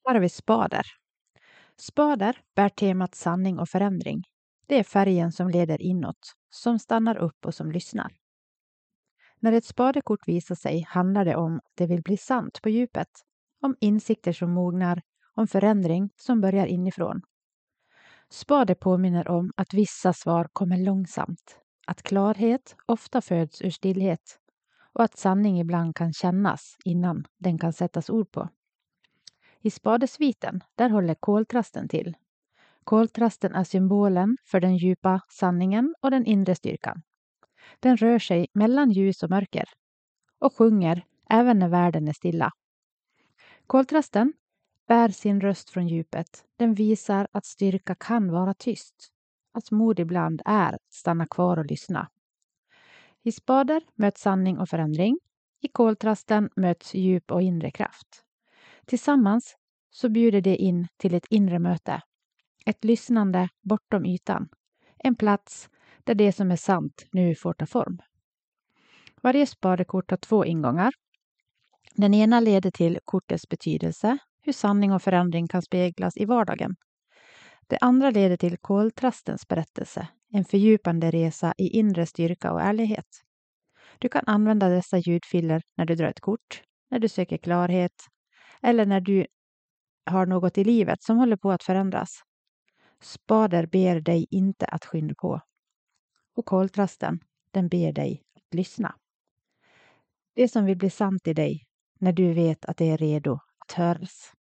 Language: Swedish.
Här har vi spader. Spader bär temat sanning och förändring. Det är färgen som leder inåt, som stannar upp och som lyssnar. När ett spadekort visar sig handlar det om att det vill bli sant på djupet, om insikter som mognar, om förändring som börjar inifrån. Spade påminner om att vissa svar kommer långsamt, att klarhet ofta föds ur stillhet och att sanning ibland kan kännas innan den kan sättas ord på. I spadesviten, där håller koltrasten till. Koltrasten är symbolen för den djupa sanningen och den inre styrkan. Den rör sig mellan ljus och mörker och sjunger även när världen är stilla. Koltrasten bär sin röst från djupet. Den visar att styrka kan vara tyst. Att mod ibland är att stanna kvar och lyssna. I spader möts sanning och förändring. I koltrasten möts djup och inre kraft. Tillsammans så bjuder det in till ett inre möte. Ett lyssnande bortom ytan. En plats där det som är sant nu får ta form. Varje spadekort har 2 ingångar. Den ena leder till kortets betydelse, hur sanning och förändring kan speglas i vardagen. Det andra leder till koltrastens berättelse, en fördjupande resa i inre styrka och ärlighet. Du kan använda dessa ljudfiler när du drar ett kort, när du söker klarhet eller när du har något i livet som håller på att förändras. Spader ber dig inte att skynda på. Och koltrasten, den ber dig att lyssna. Det som vill bli sant i dig när du vet att det är redo att höras.